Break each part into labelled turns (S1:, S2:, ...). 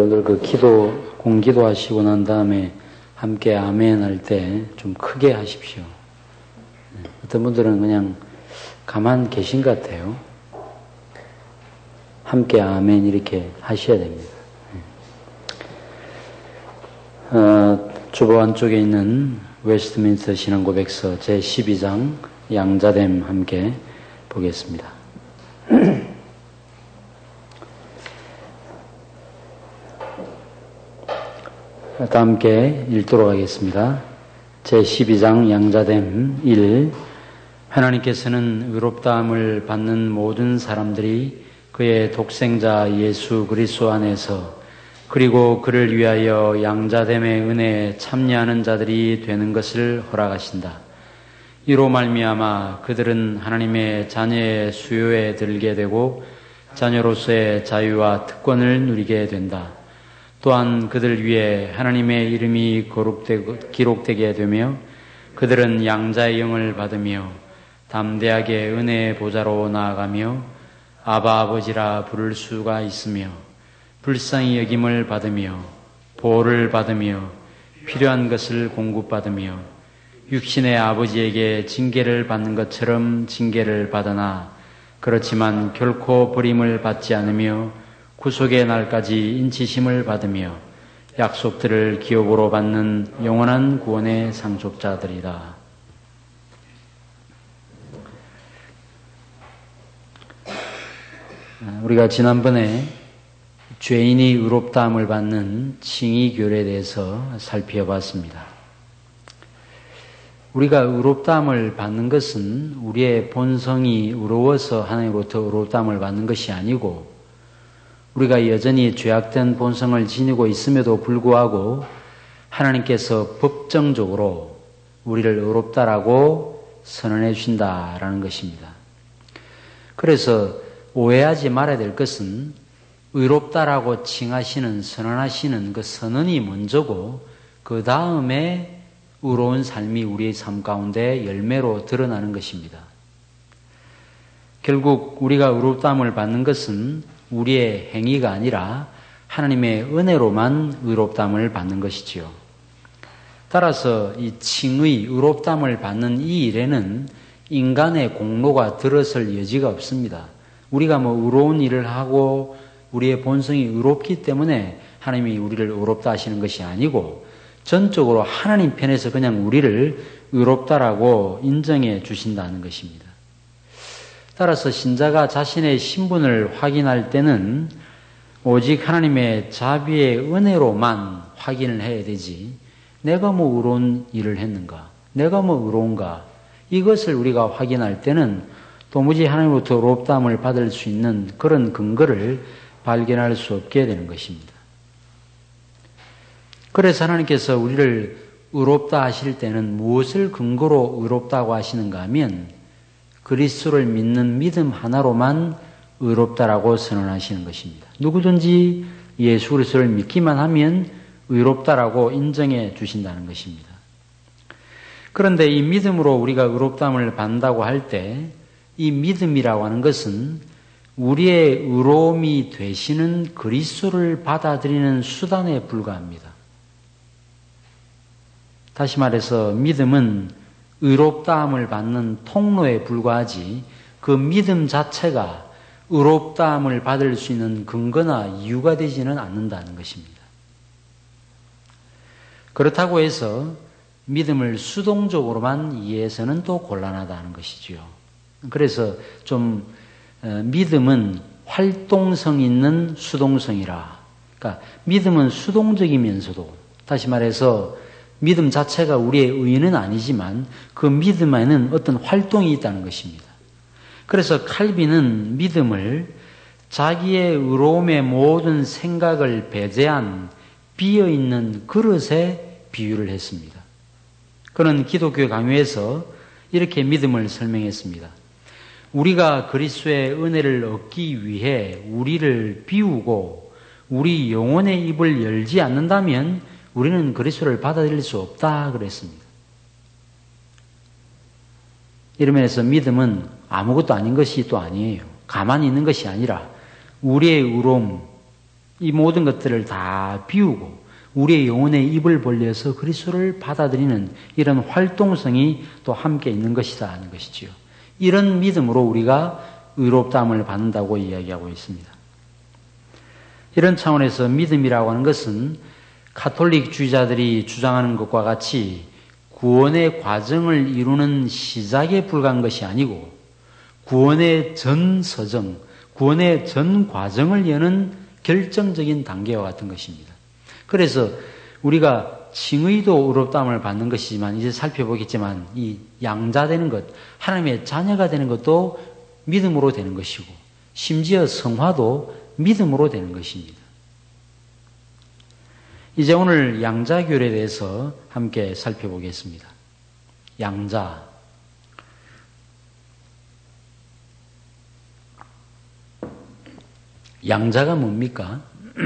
S1: 여러분들 공기도 하시고 난 다음에 함께 아멘 할 때 좀 크게 하십시오. 어떤 분들은 그냥 가만 계신 것 같아요. 함께 아멘 이렇게 하셔야 됩니다. 주보 안쪽에 있는 웨스트민스터 신앙고백서 제12장 양자됨 함께 보겠습니다. 다 함께 읽도록 하겠습니다. 제12장 양자됨 1. 하나님께서는 의롭다함을 받는 모든 사람들이 그의 독생자 예수 그리스도 안에서 그리고 그를 위하여 양자됨의 은혜에 참여하는 자들이 되는 것을 허락하신다. 이로 말미암아 그들은 하나님의 자녀의 수요에 들게 되고 자녀로서의 자유와 특권을 누리게 된다. 또한 그들 위에 하나님의 이름이 기록되게 되며 그들은 양자의 영을 받으며 담대하게 은혜의 보좌로 나아가며 아바 아버지라 부를 수가 있으며 불쌍히 여김을 받으며 보호를 받으며 필요한 것을 공급받으며 육신의 아버지에게 징계를 받는 것처럼 징계를 받으나 그렇지만 결코 버림을 받지 않으며 구속의 날까지 인치심을 받으며 약속들을 기업으로 받는 영원한 구원의 상속자들이다. 우리가 지난번에 죄인이 의롭다함을 받는 칭의교례에 대해서 살펴봤습니다. 우리가 의롭다함을 받는 것은 우리의 본성이 의로워서 하나님으로부터 의롭다함을 받는 것이 아니고 우리가 여전히 죄악된 본성을 지니고 있음에도 불구하고 하나님께서 법정적으로 우리를 의롭다라고 선언해 주신다라는 것입니다. 그래서 오해하지 말아야 될 것은 의롭다라고 칭하시는 선언하시는 그 선언이 먼저고 그 다음에 의로운 삶이 우리의 삶 가운데 열매로 드러나는 것입니다. 결국 우리가 의롭다함을 받는 것은 우리의 행위가 아니라 하나님의 은혜로만 의롭다함을 받는 것이지요. 따라서 이 칭의, 의롭다함을 받는 이 일에는 인간의 공로가 들어설 여지가 없습니다. 우리가 의로운 일을 하고 우리의 본성이 의롭기 때문에 하나님이 우리를 의롭다 하시는 것이 아니고 전적으로 하나님 편에서 그냥 우리를 의롭다라고 인정해 주신다는 것입니다. 따라서 신자가 자신의 신분을 확인할 때는 오직 하나님의 자비의 은혜로만 확인을 해야 되지 내가 의로운 일을 했는가? 내가 의로운가? 이것을 우리가 확인할 때는 도무지 하나님으로부터 의롭다함을 받을 수 있는 그런 근거를 발견할 수 없게 되는 것입니다. 그래서 하나님께서 우리를 의롭다 하실 때는 무엇을 근거로 의롭다고 하시는가 하면 그리스도를 믿는 믿음 하나로만 의롭다라고 선언하시는 것입니다. 누구든지 예수 그리스도를 믿기만 하면 의롭다라고 인정해 주신다는 것입니다. 그런데 이 믿음으로 우리가 의롭다함을 받는다고 할 때 이 믿음이라고 하는 것은 우리의 의로움이 되시는 그리스도를 받아들이는 수단에 불과합니다. 다시 말해서 믿음은 의롭다함을 받는 통로에 불과하지 그 믿음 자체가 의롭다함을 받을 수 있는 근거나 이유가 되지는 않는다는 것입니다. 그렇다고 해서 믿음을 수동적으로만 이해해서는 또 곤란하다는 것이지요. 그래서 좀 믿음은 활동성 있는 수동성이라. 그러니까 믿음은 수동적이면서도 다시 말해서 믿음 자체가 우리의 의는 아니지만 그 믿음에는 어떤 활동이 있다는 것입니다. 그래서 칼빈은 믿음을 자기의 의로움의 모든 생각을 배제한 비어있는 그릇에 비유를 했습니다. 그는 기독교 강요에서 이렇게 믿음을 설명했습니다. 우리가 그리스도의 은혜를 얻기 위해 우리를 비우고 우리 영혼의 입을 열지 않는다면 우리는 그리스도를 받아들일 수 없다 그랬습니다. 이러면서 믿음은 아무것도 아닌 것이 또 아니에요. 가만히 있는 것이 아니라 우리의 의로움, 이 모든 것들을 다 비우고 우리의 영혼의 입을 벌려서 그리스도를 받아들이는 이런 활동성이 또 함께 있는 것이다 하는 것이지요. 이런 믿음으로 우리가 의롭다함을 받는다고 이야기하고 있습니다. 이런 차원에서 믿음이라고 하는 것은 가톨릭주의자들이 주장하는 것과 같이 구원의 과정을 이루는 시작에 불과한 것이 아니고 구원의 전 서정, 구원의 전 과정을 여는 결정적인 단계와 같은 것입니다. 그래서 우리가 칭의도 의롭다함을 받는 것이지만 이제 살펴보겠지만 이 양자되는 것, 하나님의 자녀가 되는 것도 믿음으로 되는 것이고 심지어 성화도 믿음으로 되는 것입니다. 이제 오늘 양자교회에 대해서 함께 살펴보겠습니다. 양자. 양자가 뭡니까?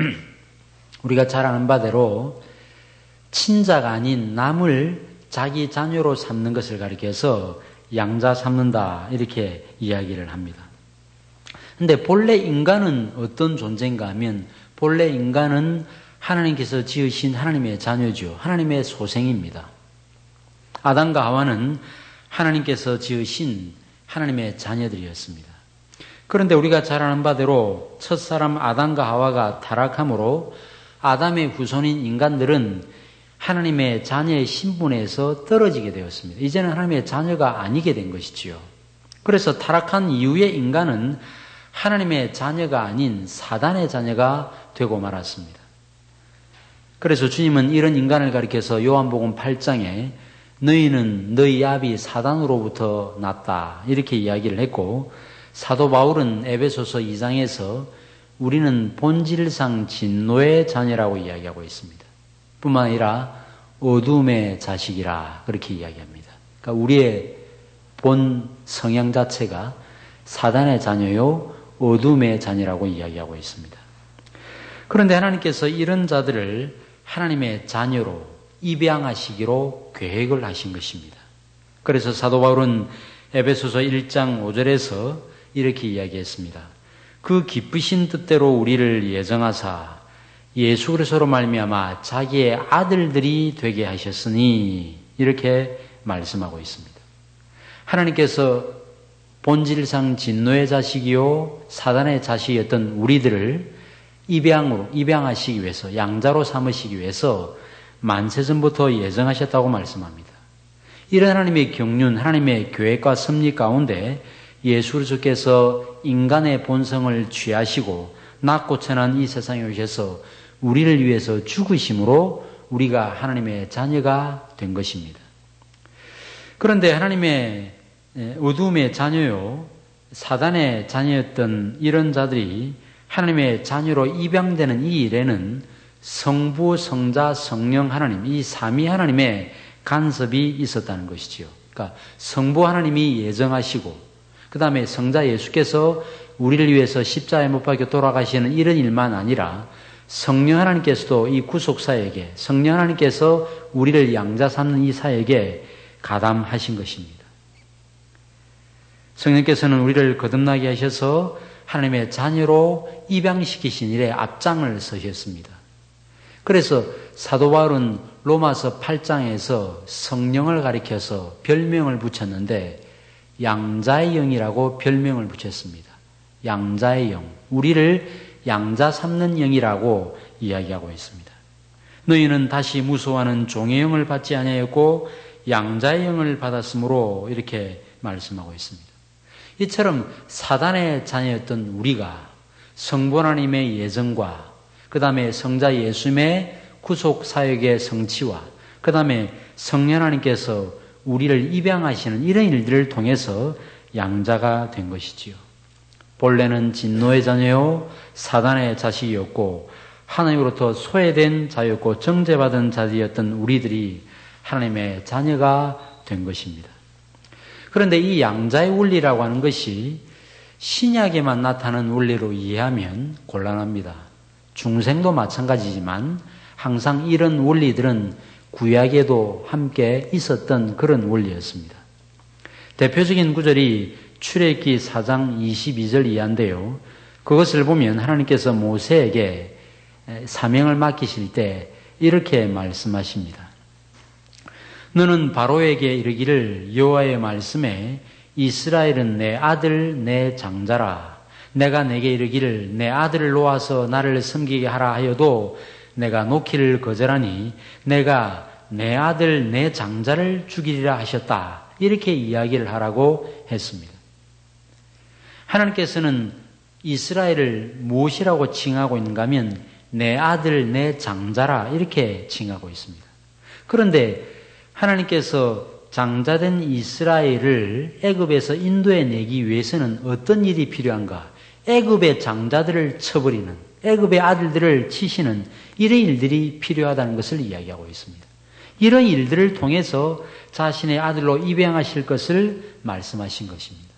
S1: 우리가 잘 아는 바대로 친자가 아닌 남을 자기 자녀로 삼는 것을 가리켜서 양자 삼는다 이렇게 이야기를 합니다. 근데 본래 인간은 어떤 존재인가 하면 본래 인간은 하나님께서 지으신 하나님의 자녀죠. 하나님의 소생입니다. 아담과 하와는 하나님께서 지으신 하나님의 자녀들이었습니다. 그런데 우리가 잘 아는 바대로 첫사람 아담과 하와가 타락함으로 아담의 후손인 인간들은 하나님의 자녀의 신분에서 떨어지게 되었습니다. 이제는 하나님의 자녀가 아니게 된 것이지요. 그래서 타락한 이후에 인간은 하나님의 자녀가 아닌 사단의 자녀가 되고 말았습니다. 그래서 주님은 이런 인간을 가리켜서 요한복음 8장에 너희는 너희 아비 사단으로부터 났다 이렇게 이야기를 했고 사도 바울은 에베소서 2장에서 우리는 본질상 진노의 자녀라고 이야기하고 있습니다. 뿐만 아니라 어둠의 자식이라 그렇게 이야기합니다. 그러니까 우리의 본 성향 자체가 사단의 자녀요 어둠의 자녀라고 이야기하고 있습니다. 그런데 하나님께서 이런 자들을 하나님의 자녀로 입양하시기로 계획을 하신 것입니다. 그래서 사도 바울은 에베소서 1장 5절에서 이렇게 이야기했습니다. 그 기쁘신 뜻대로 우리를 예정하사 예수 그리스도로 말미암아 자기의 아들들이 되게 하셨으니 이렇게 말씀하고 있습니다. 하나님께서 본질상 진노의 자식이요 사단의 자식이었던 우리들을 입양하시기 위해서 양자로 삼으시기 위해서 만세전부터 예정하셨다고 말씀합니다. 이런 하나님의 경륜, 하나님의 계획과 섭리 가운데 예수 그리스도께서 인간의 본성을 취하시고 낮고 천한 이 세상에 오셔서 우리를 위해서 죽으심으로 우리가 하나님의 자녀가 된 것입니다. 그런데 하나님의 어둠의 자녀요 사단의 자녀였던 이런 자들이 하나님의 자녀로 입양되는 이 일에는 성부, 성자, 성령 하나님 이 삼위 하나님의 간섭이 있었다는 것이지요. 그러니까 성부 하나님이 예정하시고 그 다음에 성자 예수께서 우리를 위해서 십자가에 못 박혀 돌아가시는 이런 일만 아니라 성령 하나님께서도 이 구속사에게 성령 하나님께서 우리를 양자 삼는 이 사역에 가담하신 것입니다. 성령께서는 우리를 거듭나게 하셔서 하나님의 자녀로 입양시키신 일에 앞장을 서셨습니다. 그래서 사도 바울은 로마서 8장에서 성령을 가리켜서 별명을 붙였는데 양자의 영이라고 별명을 붙였습니다. 양자의 영, 우리를 양자 삼는 영이라고 이야기하고 있습니다. 너희는 다시 무소하는 종의 영을 받지 아니하였고 양자의 영을 받았으므로 이렇게 말씀하고 있습니다. 이처럼 사단의 자녀였던 우리가 성부 하나님의 예정과 그 다음에 성자 예수님의 구속 사역의 성취와 그 다음에 성령 하나님께서 우리를 입양하시는 이런 일들을 통해서 양자가 된 것이지요. 본래는 진노의 자녀요 사단의 자식이었고 하나님으로부터 소외된 자였고 정죄받은 자들이었던 우리들이 하나님의 자녀가 된 것입니다. 그런데 이 양자의 원리라고 하는 것이 신약에만 나타나는 원리로 이해하면 곤란합니다. 중생도 마찬가지지만 항상 이런 원리들은 구약에도 함께 있었던 그런 원리였습니다. 대표적인 구절이 출애굽기 4장 22절 이하인데요. 그것을 보면 하나님께서 모세에게 사명을 맡기실 때 이렇게 말씀하십니다. 너는 바로에게 이르기를 여호와의 말씀에 이스라엘은 내 아들 내 장자라. 내가 내게 이르기를 내 아들을 놓아서 나를 섬기게 하라 하여도 내가 놓기를 거절하니 내가 내 아들 내 장자를 죽이리라 하셨다. 이렇게 이야기를 하라고 했습니다. 하나님께서는 이스라엘을 무엇이라고 칭하고 있는가 하면 내 아들 내 장자라 이렇게 칭하고 있습니다. 그런데 하나님께서 장자된 이스라엘을 애굽에서 인도해 내기 위해서는 어떤 일이 필요한가? 애굽의 장자들을 쳐버리는, 애굽의 아들들을 치시는 이런 일들이 필요하다는 것을 이야기하고 있습니다. 이런 일들을 통해서 자신의 아들로 입양하실 것을 말씀하신 것입니다.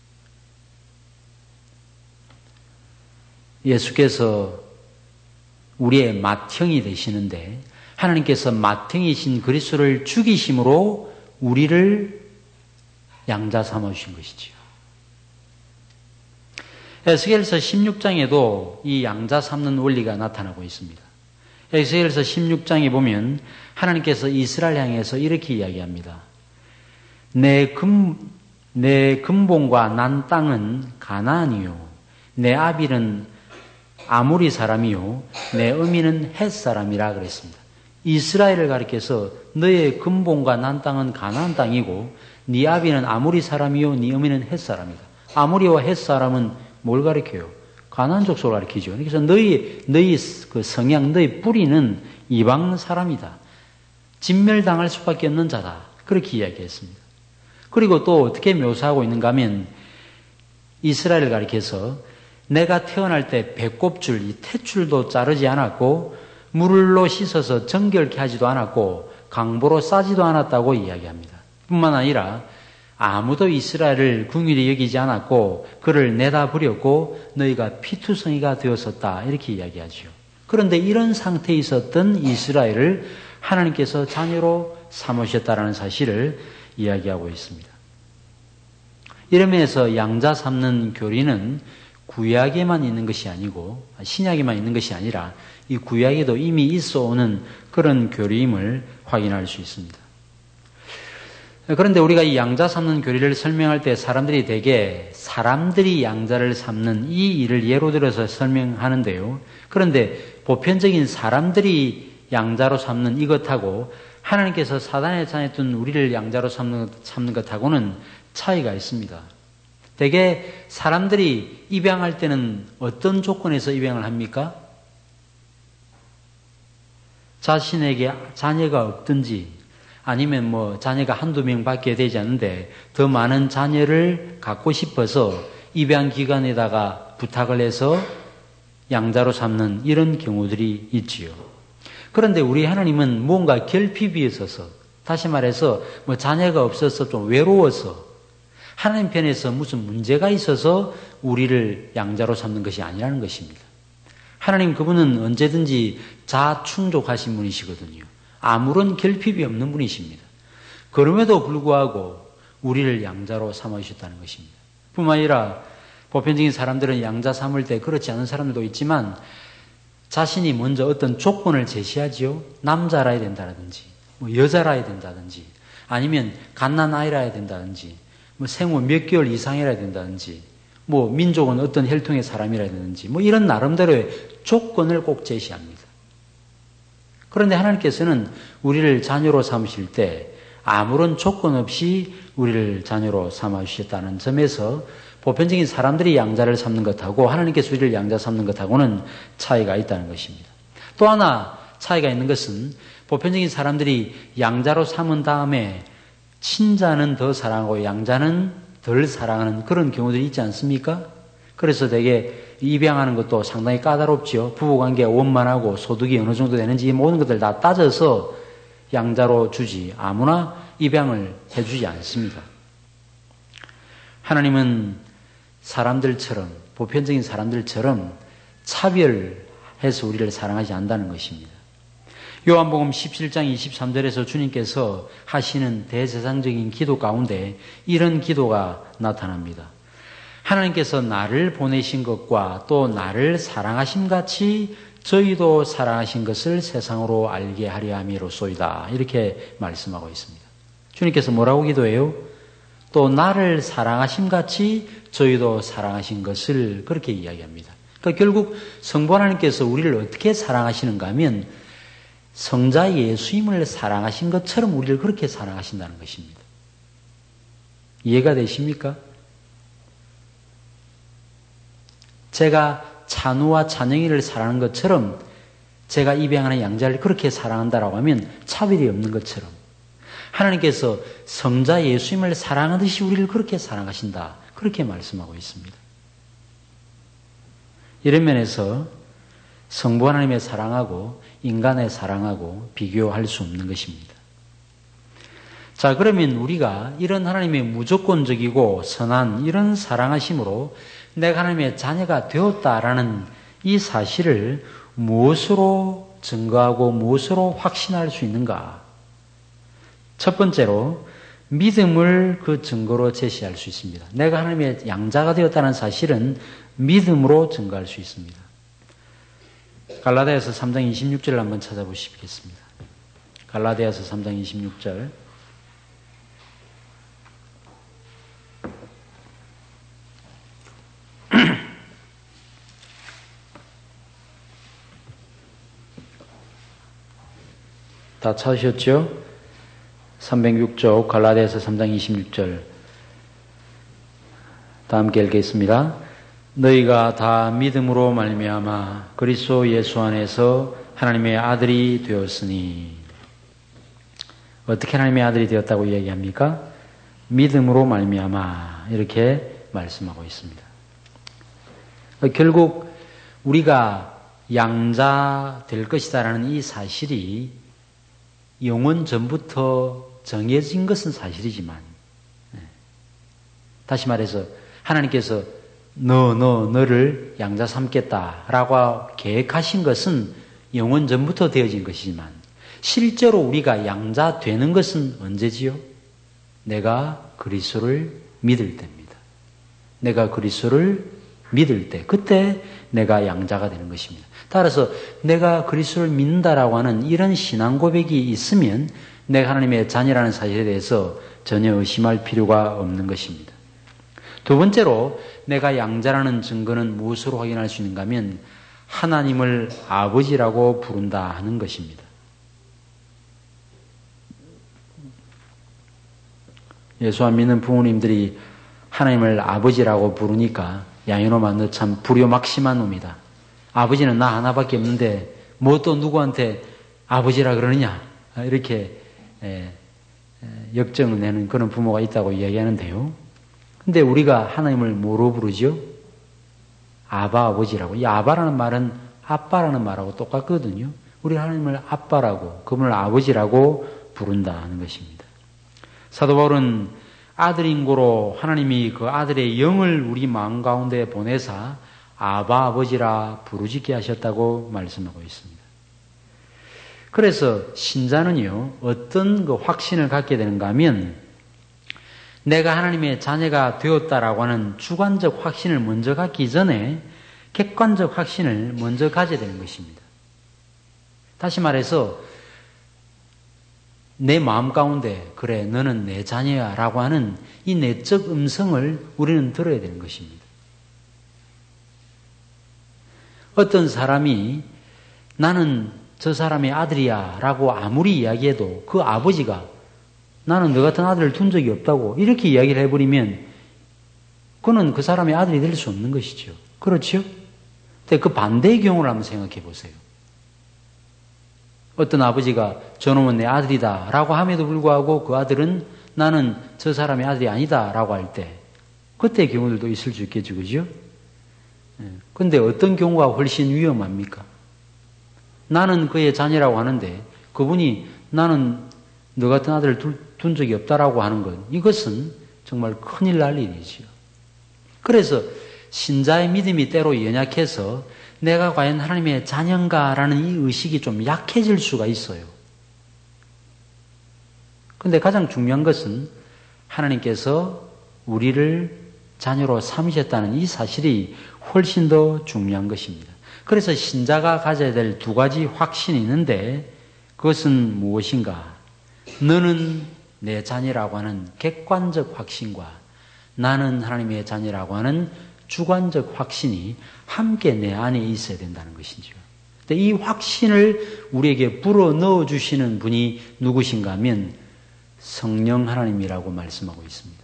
S1: 예수께서 우리의 맏형이 되시는데 하나님께서 맏형이신 그리스도를 죽이심으로 우리를 양자 삼아주신 것이지요. 에스겔서 16장에도 이 양자 삼는 원리가 나타나고 있습니다. 에스겔서 16장에 보면 하나님께서 이스라엘 향해서 이렇게 이야기합니다. 내 근본과 난 땅은 가나안이요 내 아빌은 아모리 사람이요 내 어미는 헷 사람이라 그랬습니다. 이스라엘을 가리켜서 너의 근본과 난 땅은 가나안 땅이고 네 아비는 아모리 사람이요 네 어미는 헷 사람이다. 아모리와 헷 사람은 뭘 가리켜요? 가나안 족속을 가리키죠. 그래서 너희 그 성향, 너희 뿌리는 이방 사람이다. 진멸당할 수밖에 없는 자다. 그렇게 이야기했습니다. 그리고 또 어떻게 묘사하고 있는가 하면 이스라엘을 가리켜서 내가 태어날 때 배꼽줄, 이 탯줄도 자르지 않았고 물로 씻어서 정결케 하지도 않았고 강보로 싸지도 않았다고 이야기합니다. 뿐만 아니라 아무도 이스라엘을 긍휼히 여기지 않았고 그를 내다 버렸고 너희가 피투성이가 되었었다. 이렇게 이야기하죠. 그런데 이런 상태에 있었던 이스라엘을 하나님께서 자녀로 삼으셨다는 사실을 이야기하고 있습니다. 이런 면에서 양자 삼는 교리는 구약에만 있는 것이 아니고 신약에만 있는 것이 아니라 이 구약에도 이미 있어 오는 그런 교리임을 확인할 수 있습니다. 그런데 우리가 이 양자 삼는 교리를 설명할 때 사람들이 대개 사람들이 양자를 삼는 이 일을 예로 들어서 설명하는데요. 그런데 보편적인 사람들이 양자로 삼는 이것하고 하나님께서 사단에 자녀했던 우리를 양자로 삼는 것하고는 차이가 있습니다. 대개 사람들이 입양할 때는 어떤 조건에서 입양을 합니까? 자신에게 자녀가 없든지 아니면 자녀가 한두 명밖에 되지 않는데 더 많은 자녀를 갖고 싶어서 입양기관에다가 부탁을 해서 양자로 삼는 이런 경우들이 있지요. 그런데 우리 하나님은 뭔가 결핍이 있어서 다시 말해서 자녀가 없어서 좀 외로워서 하나님 편에서 무슨 문제가 있어서 우리를 양자로 삼는 것이 아니라는 것입니다. 하나님 그분은 언제든지 자충족하신 분이시거든요. 아무런 결핍이 없는 분이십니다. 그럼에도 불구하고 우리를 양자로 삼으셨다는 것입니다. 뿐만 아니라 보편적인 사람들은 양자 삼을 때 그렇지 않은 사람들도 있지만 자신이 먼저 어떤 조건을 제시하지요. 남자라야 된다든지 여자라야 된다든지 아니면 갓난아이라야 된다든지 생후 몇 개월 이상이라야 된다든지 민족은 어떤 혈통의 사람이라야 되는지 이런 나름대로의 조건을 꼭 제시합니다. 그런데 하나님께서는 우리를 자녀로 삼으실 때 아무런 조건 없이 우리를 자녀로 삼아주셨다는 점에서 보편적인 사람들이 양자를 삼는 것하고 하나님께서 우리를 양자 삼는 것하고는 차이가 있다는 것입니다. 또 하나 차이가 있는 것은 보편적인 사람들이 양자로 삼은 다음에 친자는 더 사랑하고 양자는 덜 사랑하는 그런 경우들이 있지 않습니까? 그래서 되게 입양하는 것도 상당히 까다롭지요. 부부관계가 원만하고 소득이 어느 정도 되는지 모든 것들 다 따져서 양자로 주지 아무나 입양을 해주지 않습니다. 하나님은 사람들처럼 보편적인 사람들처럼 차별해서 우리를 사랑하지 않는다는 것입니다. 요한복음 17장 23절에서 주님께서 하시는 대제사장적인 기도 가운데 이런 기도가 나타납니다. 하나님께서 나를 보내신 것과 또 나를 사랑하심같이 저희도 사랑하신 것을 세상으로 알게 하려 함이로소이다. 이렇게 말씀하고 있습니다. 주님께서 뭐라고 기도해요? 또 나를 사랑하심 같이 저희도 사랑하신 것을 그렇게 이야기합니다. 그러니까 결국 성부 하나님께서 우리를 어떻게 사랑하시는가 하면 성자 예수님을 사랑하신 것처럼 우리를 그렇게 사랑하신다는 것입니다. 이해가 되십니까? 제가 찬우와 찬영이를 사랑하는 것처럼 제가 입양하는 양자를 그렇게 사랑한다라고 하면 차별이 없는 것처럼 하나님께서 성자 예수님을 사랑하듯이 우리를 그렇게 사랑하신다. 그렇게 말씀하고 있습니다. 이런 면에서 성부 하나님의 사랑하고 인간의 사랑하고 비교할 수 없는 것입니다. 자, 그러면 우리가 이런 하나님의 무조건적이고 선한 이런 사랑하심으로 내가 하나님의 자녀가 되었다라는 이 사실을 무엇으로 증거하고 무엇으로 확신할 수 있는가? 첫 번째로 믿음을 그 증거로 제시할 수 있습니다. 내가 하나님의 양자가 되었다는 사실은 믿음으로 증거할 수 있습니다. 갈라디아서 3장 26절을 한번 찾아보시겠습니다. 갈라디아서 3장 26절. 다 찾으셨죠? 306쪽 갈라디아서 3장 26절. 다 함께 읽겠습니다. 너희가 다 믿음으로 말미암아 그리스도 예수 안에서 하나님의 아들이 되었으니. 어떻게 하나님의 아들이 되었다고 이야기합니까? 믿음으로 말미암아 이렇게 말씀하고 있습니다. 결국 우리가 양자 될 것이다라는 이 사실이 영원 전부터 정해진 것은 사실이지만, 다시 말해서 하나님께서 너를 양자 삼겠다라고 계획하신 것은 영원 전부터 되어진 것이지만 실제로 우리가 양자 되는 것은 언제지요? 내가 그리스도를 믿을 때입니다. 내가 그리스도를 믿을 때, 그때 내가 양자가 되는 것입니다. 따라서 내가 그리스도를 믿는다라고 하는 이런 신앙 고백이 있으면 내가 하나님의 자녀라는 사실에 대해서 전혀 의심할 필요가 없는 것입니다. 두 번째로 내가 양자라는 증거는 무엇으로 확인할 수 있는가 하면 하나님을 아버지라고 부른다 하는 것입니다. 예수 안 믿는 부모님들이 하나님을 아버지라고 부르니까 양이놈아 너 참 불효막심한 놈이다. 아버지는 나 하나밖에 없는데 뭐 또 누구한테 아버지라 그러느냐 이렇게 역정을 내는 그런 부모가 있다고 이야기하는데요. 근데 우리가 하나님을 뭐로 부르죠? 아바 아버지라고. 이 아바라는 말은 아빠라는 말하고 똑같거든요. 우리 하나님을 아빠라고 그분을 아버지라고 부른다는 것입니다. 사도 바울은 아들인 고로 하나님이 그 아들의 영을 우리 마음 가운데 보내사 아바 아버지라 부르짖게 하셨다고 말씀하고 있습니다. 그래서 신자는요 어떤 그 확신을 갖게 되는가 하면 내가 하나님의 자녀가 되었다라고 하는 주관적 확신을 먼저 갖기 전에 객관적 확신을 먼저 가져야 되는 것입니다. 다시 말해서 내 마음 가운데 그래 너는 내 자녀야 라고 하는 이 내적 음성을 우리는 들어야 되는 것입니다. 어떤 사람이 나는 저 사람의 아들이야 라고 아무리 이야기해도 그 아버지가 나는 너 같은 아들을 둔 적이 없다고 이렇게 이야기를 해버리면 그는 그 사람의 아들이 될 수 없는 것이죠. 그렇죠? 근데 그 반대의 경우를 한번 생각해 보세요. 어떤 아버지가 저놈은 내 아들이다 라고 함에도 불구하고 그 아들은 나는 저 사람의 아들이 아니다 라고 할 때 그때의 경우들도 있을 수 있겠죠. 그죠? 근데 어떤 경우가 훨씬 위험합니까? 나는 그의 자녀라고 하는데 그분이 나는 너 같은 아들을 둔 적이 없다라고 하는 것, 이것은 정말 큰일 날 일이지요. 그래서 신자의 믿음이 때로 연약해서 내가 과연 하나님의 자녀인가라는 이 의식이 좀 약해질 수가 있어요. 그런데 가장 중요한 것은 하나님께서 우리를 자녀로 삼으셨다는 이 사실이 훨씬 더 중요한 것입니다. 그래서 신자가 가져야 될 두 가지 확신이 있는데 그것은 무엇인가? 너는 내 자녀라고 하는 객관적 확신과 나는 하나님의 자녀라고 하는 주관적 확신이 함께 내 안에 있어야 된다는 것이죠. 이 확신을 우리에게 불어넣어 주시는 분이 누구신가 하면 성령 하나님이라고 말씀하고 있습니다.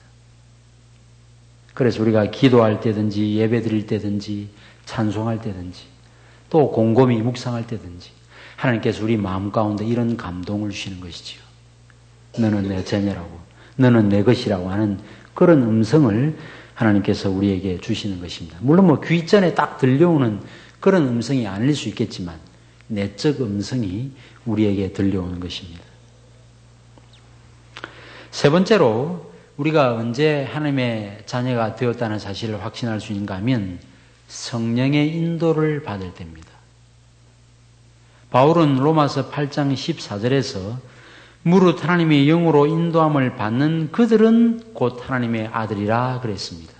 S1: 그래서 우리가 기도할 때든지 예배 드릴 때든지 찬송할 때든지 또 곰곰이 묵상할 때든지 하나님께서 우리 마음 가운데 이런 감동을 주시는 것이지요. 너는 내 자녀라고, 너는 내 것이라고 하는 그런 음성을 하나님께서 우리에게 주시는 것입니다. 물론 귀전에 딱 들려오는 그런 음성이 아닐 수 있겠지만 내적 음성이 우리에게 들려오는 것입니다. 세 번째로 우리가 언제 하나님의 자녀가 되었다는 사실을 확신할 수 있는가 하면 성령의 인도를 받을 때입니다. 바울은 로마서 8장 14절에서 무릇 하나님의 영으로 인도함을 받는 그들은 곧 하나님의 아들이라 그랬습니다.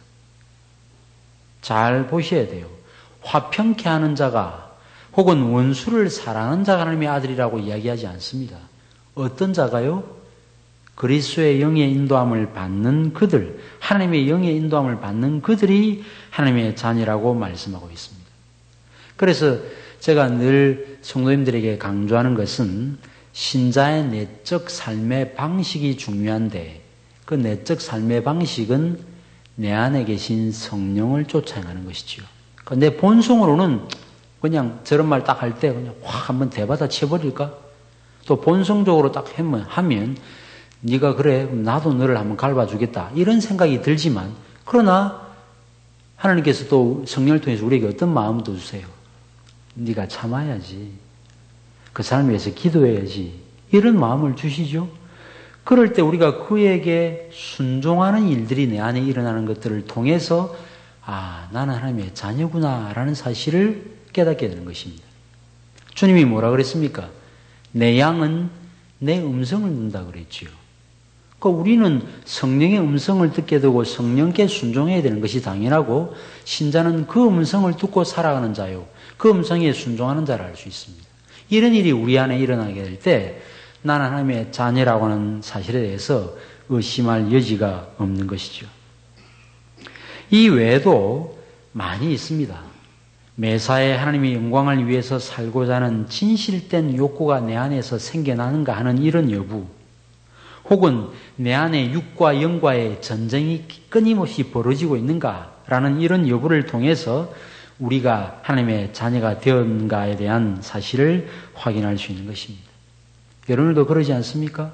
S1: 잘 보셔야 돼요. 화평케 하는 자가 혹은 원수를 사랑하는 자가 하나님의 아들이라고 이야기하지 않습니다. 어떤 자가요? 그리스도의 영의 인도함을 받는 그들, 하나님의 영의 인도함을 받는 그들이 하나님의 자녀라고 말씀하고 있습니다. 그래서 제가 늘 성도님들에게 강조하는 것은 신자의 내적 삶의 방식이 중요한데 그 내적 삶의 방식은 내 안에 계신 성령을 쫓아가는 것이지요. 내 본성으로는 그냥 저런 말 딱 할 때 그냥 확 한번 대받아 쳐버릴까? 또 본성적으로 딱 하면 네가 그래 나도 너를 한번 갈아주겠다 이런 생각이 들지만 그러나 하나님께서 또 성령을 통해서 우리에게 어떤 마음도 주세요. 네가 참아야지. 그 사람 위해서 기도해야지. 이런 마음을 주시죠. 그럴 때 우리가 그에게 순종하는 일들이 내 안에 일어나는 것들을 통해서 나는 하나님의 자녀구나 라는 사실을 깨닫게 되는 것입니다. 주님이 뭐라 그랬습니까? 내 양은 내 음성을 듣는다 그랬지요. 그러니까 우리는 성령의 음성을 듣게 되고 성령께 순종해야 되는 것이 당연하고 신자는 그 음성을 듣고 살아가는 자요. 그 음성에 순종하는 자를 알 수 있습니다. 이런 일이 우리 안에 일어나게 될 때 나는 하나님의 자녀라고 하는 사실에 대해서 의심할 여지가 없는 것이죠. 이 외에도 많이 있습니다. 매사에 하나님의 영광을 위해서 살고자 하는 진실된 욕구가 내 안에서 생겨나는가 하는 이런 여부, 혹은 내 안에 육과 영과의 전쟁이 끊임없이 벌어지고 있는가라는 이런 여부를 통해서 우리가 하나님의 자녀가 되었는가에 대한 사실을 확인할 수 있는 것입니다. 여러분들도 그러지 않습니까?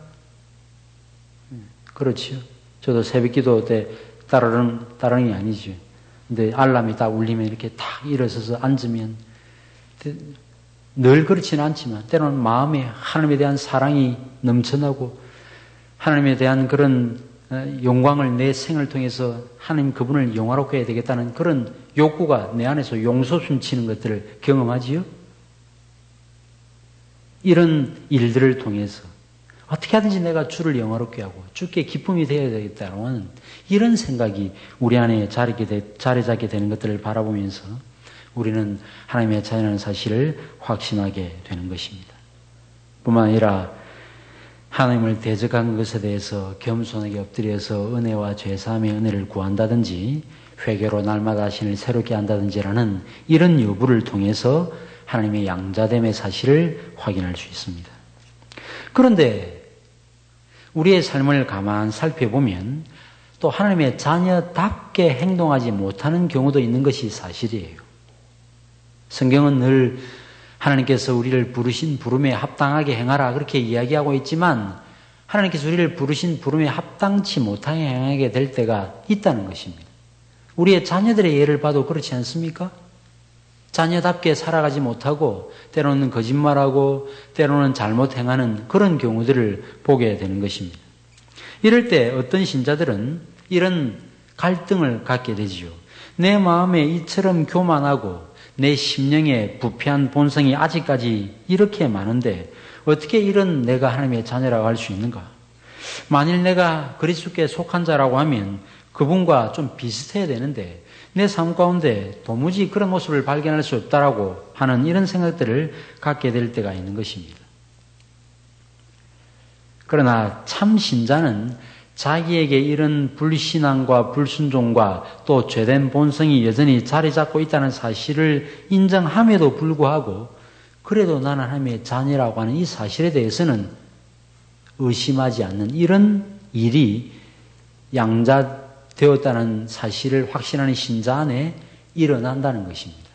S1: 그렇지요. 저도 새벽 기도 때 따르는 게 아니죠. 근데 알람이 딱 울리면 이렇게 탁 일어서서 앉으면 늘 그렇지는 않지만 때로는 마음에 하나님에 대한 사랑이 넘쳐나고 하나님에 대한 그런 영광을 내 생을 통해서 하나님 그분을 영화롭게 해야 되겠다는 그런 욕구가 내 안에서 용솟음 치는 것들을 경험하지요. 이런 일들을 통해서 어떻게 하든지 내가 주를 영화롭게 하고 주께 기쁨이 되어야 되겠다는 이런 생각이 우리 안에 자리 잡게 되는 것들을 바라보면서 우리는 하나님의 자녀라는 사실을 확신하게 되는 것입니다. 뿐만 아니라 하나님을 대적한 것에 대해서 겸손하게 엎드려서 은혜와 죄사함의 은혜를 구한다든지 회개로 날마다 신을 새롭게 한다든지라는 이런 여부를 통해서 하나님의 양자됨의 사실을 확인할 수 있습니다. 그런데 우리의 삶을 가만 살펴보면 또 하나님의 자녀답게 행동하지 못하는 경우도 있는 것이 사실이에요. 성경은 늘 하나님께서 우리를 부르신 부름에 합당하게 행하라 그렇게 이야기하고 있지만 하나님께서 우리를 부르신 부름에 합당치 못하게 행하게 될 때가 있다는 것입니다. 우리의 자녀들의 예를 봐도 그렇지 않습니까? 자녀답게 살아가지 못하고 때로는 거짓말하고 때로는 잘못 행하는 그런 경우들을 보게 되는 것입니다. 이럴 때 어떤 신자들은 이런 갈등을 갖게 되지요. 내 마음에 이처럼 교만하고 내 심령의 부패한 본성이 아직까지 이렇게 많은데 어떻게 이런 내가 하나님의 자녀라고 할 수 있는가? 만일 내가 그리스도께 속한 자라고 하면 그분과 좀 비슷해야 되는데 내 삶 가운데 도무지 그런 모습을 발견할 수 없다라고 하는 이런 생각들을 갖게 될 때가 있는 것입니다. 그러나 참 신자는 자기에게 이런 불신앙과 불순종과 또 죄된 본성이 여전히 자리 잡고 있다는 사실을 인정함에도 불구하고 그래도 나는 하나님의 자녀라고 하는 이 사실에 대해서는 의심하지 않는 이런 일이 양자되었다는 사실을 확신하는 신자 안에 일어난다는 것입니다.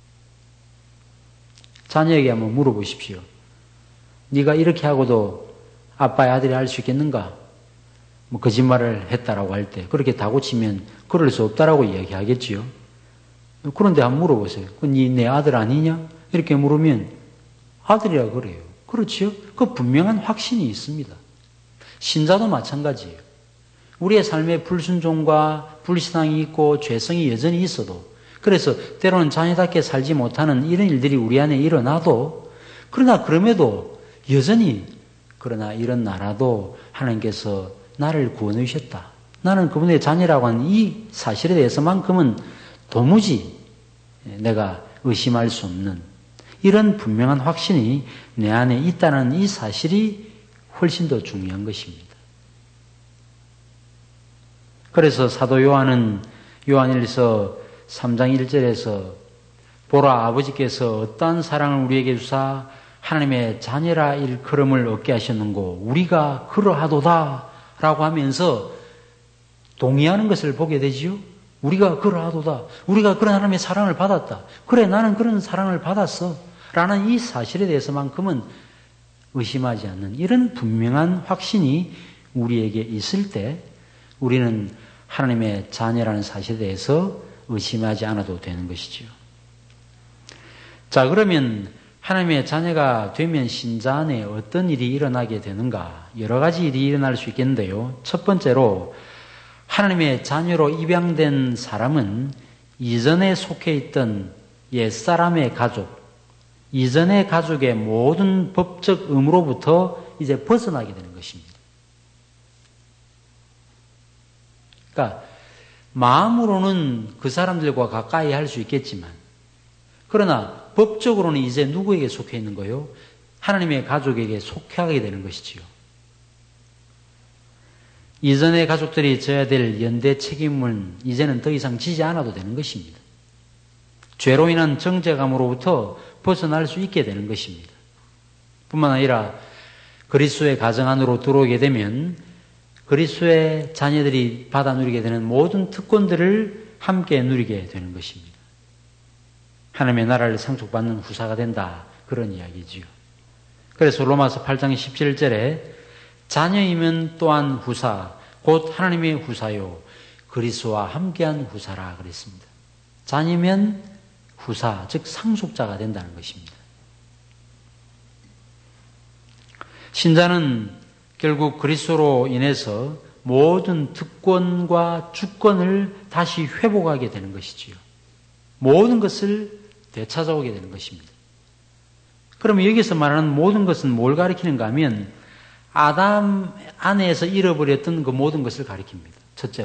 S1: 자녀에게 한번 물어보십시오. 네가 이렇게 하고도 아빠의 아들이 할 수 있겠는가? 뭐 거짓말을 했다라고 할 때 그렇게 다고치면 그럴 수 없다라고 이야기하겠지요. 그런데 한번 물어보세요. 네 아들 아니냐? 이렇게 물으면 아들이라 그래요. 그렇지요? 그 분명한 확신이 있습니다. 신자도 마찬가지예요. 우리의 삶에 불순종과 불신앙이 있고 죄성이 여전히 있어도 그래서 때로는 자녀답게 살지 못하는 이런 일들이 우리 안에 일어나도 그러나 그럼에도 여전히 그러나 이런 나라도 하나님께서 나를 구원해 주셨다. 나는 그분의 자녀라고 하는 이 사실에 대해서만큼은 도무지 내가 의심할 수 없는 이런 분명한 확신이 내 안에 있다는 이 사실이 훨씬 더 중요한 것입니다. 그래서 사도 요한은 요한일서 3장 1절에서 보라 아버지께서 어떠한 사랑을 우리에게 주사 하나님의 자녀라 일컬음을 얻게 하셨는고 우리가 그러하도다 라고 하면서 동의하는 것을 보게 되지요. 우리가 그러하도다. 우리가 그런 하나님의 사랑을 받았다. 그래 나는 그런 사랑을 받았어. 라는 이 사실에 대해서만큼은 의심하지 않는 이런 분명한 확신이 우리에게 있을 때 우리는 하나님의 자녀라는 사실에 대해서 의심하지 않아도 되는 것이지요. 자, 그러면 하나님의 자녀가 되면 신자 안에 어떤 일이 일어나게 되는가? 여러 가지 일이 일어날 수 있겠는데요. 첫 번째로 하나님의 자녀로 입양된 사람은 이전에 속해 있던 옛사람의 가족, 이전의 가족의 모든 법적 의무로부터 이제 벗어나게 되는 것입니다. 그러니까 마음으로는 그 사람들과 가까이 할 수 있겠지만 그러나 법적으로는 이제 누구에게 속해 있는 거요? 하나님의 가족에게 속하게 되는 것이지요. 이전의 가족들이 져야 될 연대 책임은 이제는 더 이상 지지 않아도 되는 것입니다. 죄로 인한 정죄감으로부터 벗어날 수 있게 되는 것입니다. 뿐만 아니라 그리스도의 가정 안으로 들어오게 되면 그리스도의 자녀들이 받아 누리게 되는 모든 특권들을 함께 누리게 되는 것입니다. 하나님의 나라를 상속받는 후사가 된다. 그런 이야기지요. 그래서 로마서 8장 17절에 자녀이면 또한 후사, 곧 하나님의 후사요. 그리스도와 함께한 후사라 그랬습니다. 자녀면 후사, 즉 상속자가 된다는 것입니다. 신자는 결국 그리스도로 인해서 모든 특권과 주권을 다시 회복하게 되는 것이지요. 모든 것을 되찾아오게 되는 것입니다. 그러면 여기서 말하는 모든 것은 뭘 가리키는가 하면 아담 안에서 잃어버렸던 그 모든 것을 가리킵니다. 첫째로.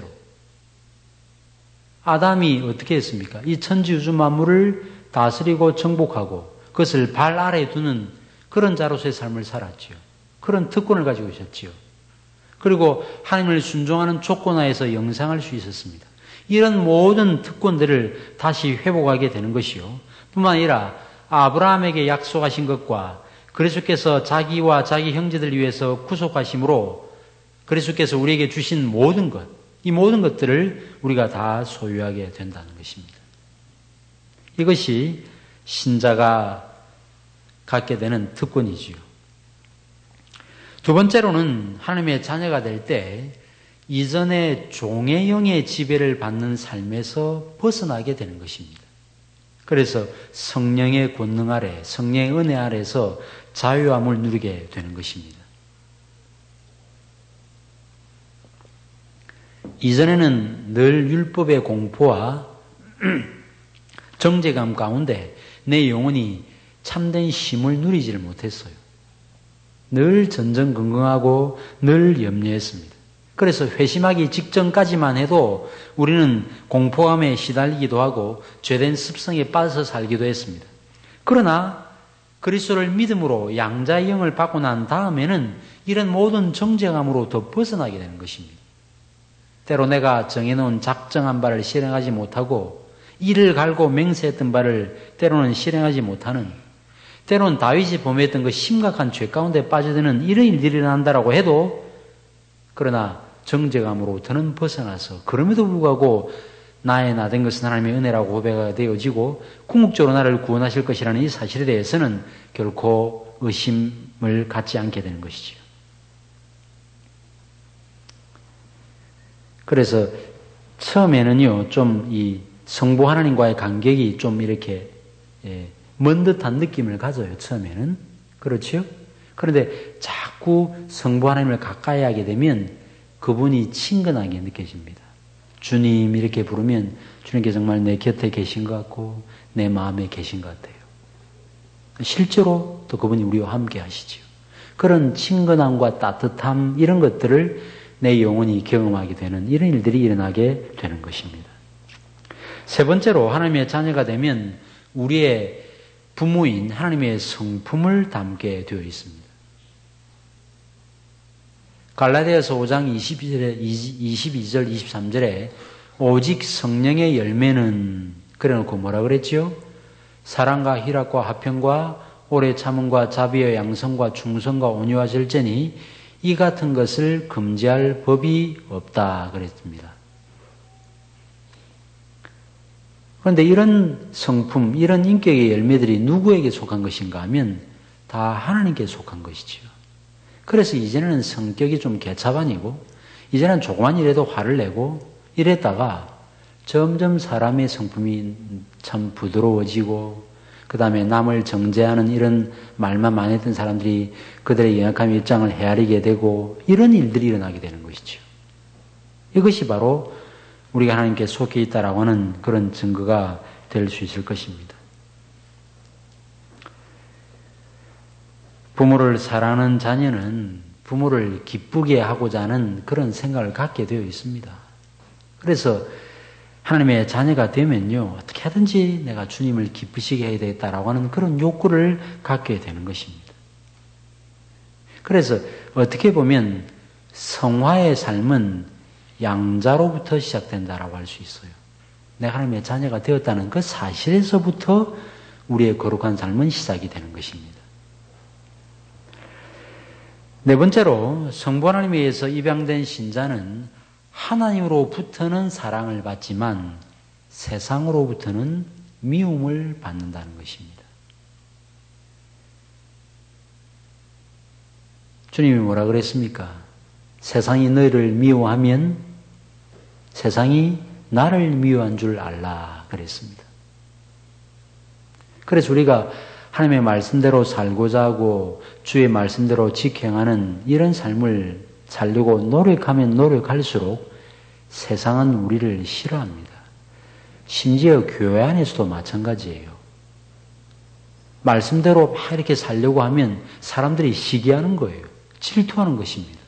S1: 아담이 어떻게 했습니까? 이 천지우주 만물을 다스리고 정복하고 그것을 발 아래에 두는 그런 자로서의 삶을 살았지요. 그런 특권을 가지고 있었지요. 그리고 하나님을 순종하는 조건하에서 영생할 수 있었습니다. 이런 모든 특권들을 다시 회복하게 되는 것이요. 뿐만 아니라 아브라함에게 약속하신 것과 그리스도께서 자기와 자기 형제들을 위해서 구속하심으로 그리스도께서 우리에게 주신 모든 것, 이 모든 것들을 우리가 다 소유하게 된다는 것입니다. 이것이 신자가 갖게 되는 특권이지요. 두 번째로는 하나님의 자녀가 될 때 이전의 종의 영의 지배를 받는 삶에서 벗어나게 되는 것입니다. 그래서 성령의 권능 아래, 성령의 은혜 아래서 자유함을 누리게 되는 것입니다. 이전에는 늘 율법의 공포와 정죄감 가운데 내 영혼이 참된 쉼을 누리지를 못했어요. 늘 전전긍긍하고 늘 염려했습니다. 그래서 회심하기 직전까지만 해도 우리는 공포감에 시달리기도 하고 죄된 습성에 빠져서 살기도 했습니다. 그러나 그리스도를 믿음으로 양자의 영을 받고 난 다음에는 이런 모든 정죄감으로부터 벗어나게 되는 것입니다. 때로 내가 정해놓은 작정한 바를 실행하지 못하고 이를 갈고 맹세했던 바를 때로는 실행하지 못하는, 때로는 다윗이 범했던 그 심각한 죄 가운데 빠져드는 이런 일들이 일어난다라고 해도, 그러나 정죄감으로부터는 벗어나서 그럼에도 불구하고 나의 나된 것은 하나님의 은혜라고 고백하게 되어지고 궁극적으로 나를 구원하실 것이라는 이 사실에 대해서는 결코 의심을 갖지 않게 되는 것이죠. 그래서 처음에는요, 좀 이 성부 하나님과의 간격이 좀 이렇게 먼 듯한 느낌을 가져요. 처음에는. 그렇죠? 그런데 자꾸 성부 하나님을 가까이 하게 되면 그분이 친근하게 느껴집니다. 주님 이렇게 부르면 주님께 정말 내 곁에 계신 것 같고 내 마음에 계신 것 같아요. 실제로 또 그분이 우리와 함께 하시죠. 그런 친근함과 따뜻함 이런 것들을 내 영혼이 경험하게 되는 이런 일들이 일어나게 되는 것입니다. 세 번째로 하나님의 자녀가 되면 우리의 부모인 하나님의 성품을 담게 되어 있습니다. 갈라디아서 5장 22절 23절에 오직 성령의 열매는 그래놓고 뭐라 그랬죠? 사랑과 희락과 화평과 오래 참음과 자비와 양성과 충성과 온유와 절제니 이 같은 것을 금지할 법이 없다 그랬습니다. 그런데 이런 성품, 이런 인격의 열매들이 누구에게 속한 것인가 하면 다 하나님께 속한 것이죠. 그래서 이제는 성격이 좀 개차반이고 이제는 조그만 일에도 화를 내고 이랬다가 점점 사람의 성품이 참 부드러워지고 그 다음에 남을 정죄하는 이런 말만 많이 했던 사람들이 그들의 연약함의 입장을 헤아리게 되고 이런 일들이 일어나게 되는 것이죠. 이것이 바로 우리가 하나님께 속해 있다라고 하는 그런 증거가 될 수 있을 것입니다. 부모를 사랑하는 자녀는 부모를 기쁘게 하고자 하는 그런 생각을 갖게 되어 있습니다. 그래서 하나님의 자녀가 되면요, 어떻게 하든지 내가 주님을 기쁘시게 해야 되겠다라고 하는 그런 욕구를 갖게 되는 것입니다. 그래서 어떻게 보면 성화의 삶은 양자로부터 시작된다라고 할 수 있어요. 내가 하나님의 자녀가 되었다는 그 사실에서부터 우리의 거룩한 삶은 시작이 되는 것입니다. 네 번째로 성부 하나님에 의해서 입양된 신자는 하나님으로부터는 사랑을 받지만 세상으로부터는 미움을 받는다는 것입니다. 주님이 뭐라 그랬습니까? 세상이 너희를 미워하면 세상이 나를 미워한 줄 알라 그랬습니다. 그래서 우리가 하나님의 말씀대로 살고자 하고 주의 말씀대로 지켜행하는 이런 삶을 살려고 노력하면 노력할수록 세상은 우리를 싫어합니다. 심지어 교회 안에서도 마찬가지예요. 말씀대로 막 이렇게 살려고 하면 사람들이 시기하는 거예요. 질투하는 것입니다.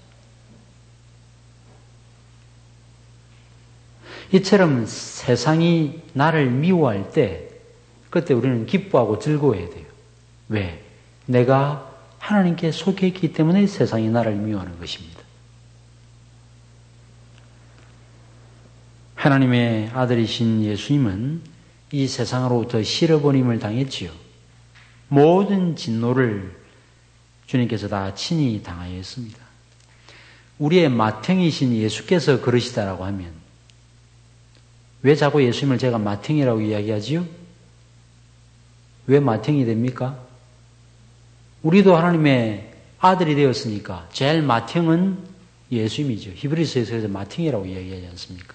S1: 이처럼 세상이 나를 미워할 때 그때 우리는 기뻐하고 즐거워해야 돼요. 왜? 내가 하나님께 속해 있기 때문에 세상이 나를 미워하는 것입니다. 하나님의 아들이신 예수님은 이 세상으로부터 실어버림을 당했지요. 모든 진노를 주님께서 다 친히 당하였습니다. 우리의 맏형이신 예수께서 그러시다라고 하면 왜 자꾸 예수님을 제가 맏형이라고 이야기하지요? 왜 맏형이 됩니까? 우리도 하나님의 아들이 되었으니까 제일 맏형은 예수님이죠. 히브리서에서 그래서 맏형이라고 이야기하지 않습니까?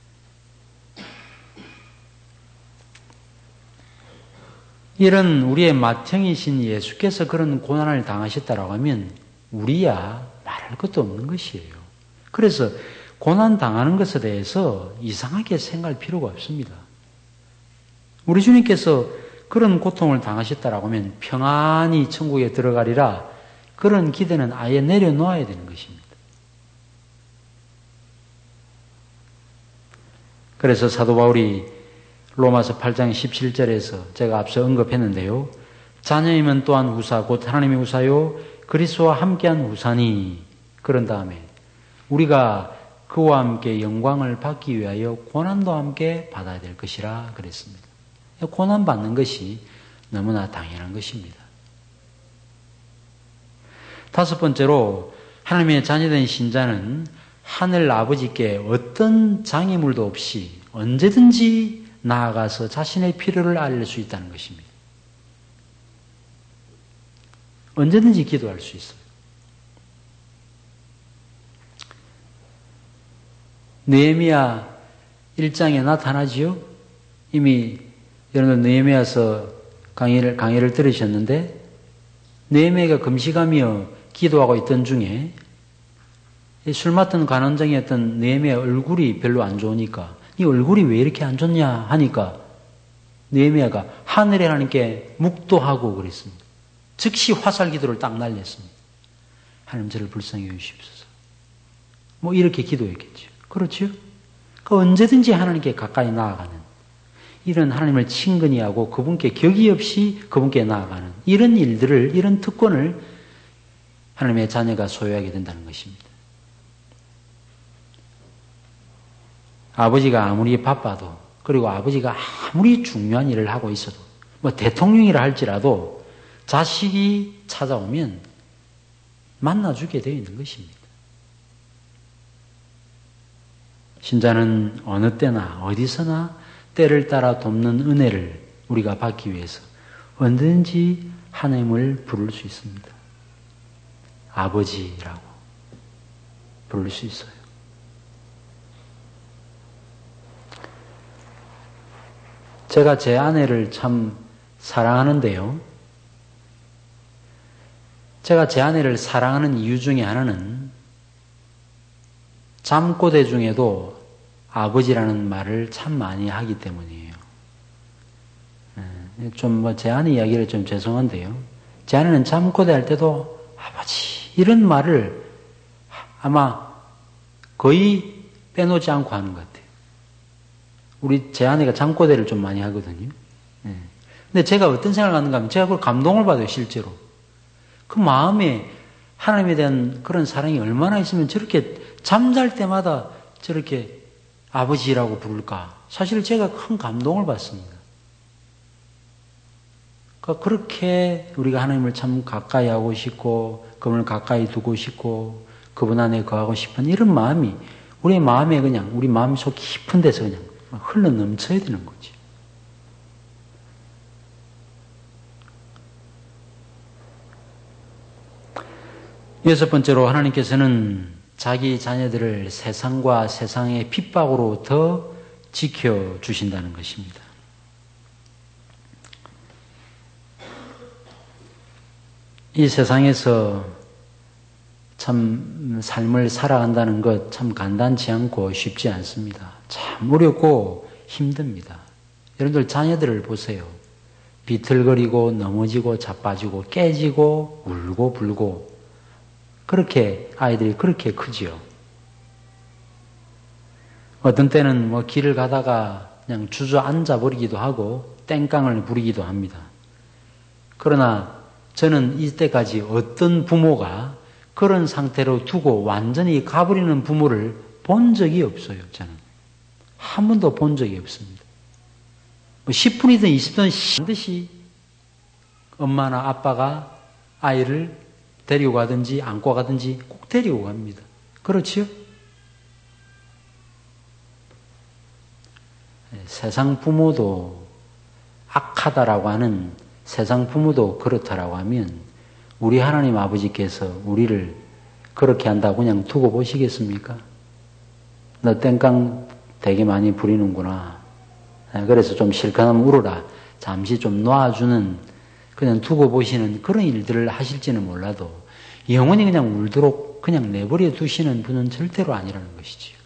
S1: 이런 우리의 맏형이신 예수께서 그런 고난을 당하셨다라고 하면 우리야 말할 것도 없는 것이에요. 그래서 고난 당하는 것에 대해서 이상하게 생각할 필요가 없습니다. 우리 주님께서 그런 고통을 당하셨다라고 하면 평안히 천국에 들어가리라 그런 기대는 아예 내려놓아야 되는 것입니다. 그래서 사도 바울이 로마서 8장 17절에서 제가 앞서 언급했는데요. 자녀임은 또한 후사 곧 하나님의 후사요 그리스도와 함께한 후사니 그런 다음에 우리가 그와 함께 영광을 받기 위하여 고난도 함께 받아야 될 것이라 그랬습니다. 고난 받는 것이 너무나 당연한 것입니다. 다섯 번째로 하나님의 자녀된 신자는 하늘 아버지께 어떤 장애물도 없이 언제든지 나아가서 자신의 필요를 알릴 수 있다는 것입니다. 언제든지 기도할 수 있어요. 느헤미야 1장에 나타나지요. 이미 여러분 느헤미야서 강의를 들으셨는데 느헤미야가 금식하며 기도하고 있던 중에 술 맡은 간원장이었던 느헤미야 얼굴이 별로 안 좋으니까 이 얼굴이 왜 이렇게 안 좋냐 하니까 느헤미야가 하늘의 하나님께 묵도하고 그랬습니다. 즉시 화살 기도를 딱 날렸습니다. 하나님 저를 불쌍히 여기십시오. 뭐 이렇게 기도했겠죠. 그렇죠? 그 언제든지 하나님께 가까이 나아가는 이런 하나님을 친근히 하고 그분께 격의 없이 그분께 나아가는 이런 일들을 이런 특권을 하나님의 자녀가 소유하게 된다는 것입니다. 아버지가 아무리 바빠도 그리고 아버지가 아무리 중요한 일을 하고 있어도 뭐 대통령이라 할지라도 자식이 찾아오면 만나주게 되어 있는 것입니다. 신자는 어느 때나 어디서나 때를 따라 돕는 은혜를 우리가 받기 위해서 언제든지 하나님을 부를 수 있습니다. 아버지라고 부를 수 있어요. 제가 제 아내를 참 사랑하는데요. 제가 제 아내를 사랑하는 이유 중에 하나는 잠꼬대 중에도 아버지라는 말을 참 많이 하기 때문이에요. 좀 제 아내 이야기를 좀 죄송한데요. 제 아내는 잠꼬대 할 때도 아버지 이런 말을 아마 거의 빼놓지 않고 하는 것 같아요. 제 아내가 잠꼬대를 좀 많이 하거든요. 근데 제가 어떤 생각을 하는가 하면 제가 그걸 감동을 받아요, 실제로. 그 마음에 하나님에 대한 그런 사랑이 얼마나 있으면 저렇게 잠잘 때마다 저렇게 아버지라고 부를까? 사실 제가 큰 감동을 받습니다. 그러니까 그렇게 우리가 하나님을 참 가까이 하고 싶고 그분을 가까이 두고 싶고 그분 안에 거하고 싶은 이런 마음이 우리 마음에 그냥 우리 마음속 깊은 데서 그냥 흘러 넘쳐야 되는 거지. 여섯 번째로 하나님께서는 자기 자녀들을 세상과 세상의 핍박으로부터 지켜주신다는 것입니다. 이 세상에서 참 삶을 살아간다는 것 참 간단치 않고 쉽지 않습니다. 참 어렵고 힘듭니다. 여러분들 자녀들을 보세요. 비틀거리고 넘어지고 자빠지고 깨지고 울고 불고 그렇게 아이들이 그렇게 크지요. 어떤 때는 뭐 길을 가다가 그냥 주저앉아 버리기도 하고 땡깡을 부리기도 합니다. 그러나 저는 이때까지 어떤 부모가 그런 상태로 두고 완전히 가버리는 부모를 본 적이 없어요. 저는 한 번도 본 적이 없습니다. 뭐 10분이든 20분이든 반드시 엄마나 아빠가 아이를 데리고 가든지 안고 가든지 꼭 데리고 갑니다. 그렇지요? 세상 부모도 악하다라고 하는 세상 부모도 그렇다라고 하면 우리 하나님 아버지께서 우리를 그렇게 한다고 그냥 두고 보시겠습니까? 너 땡깡 되게 많이 부리는구나. 그래서 좀 실컷하면 울어라. 잠시 좀 놔주는 그냥 두고 보시는 그런 일들을 하실지는 몰라도 영원히 그냥 울도록 그냥 내버려 두시는 분은 절대로 아니라는 것이지요.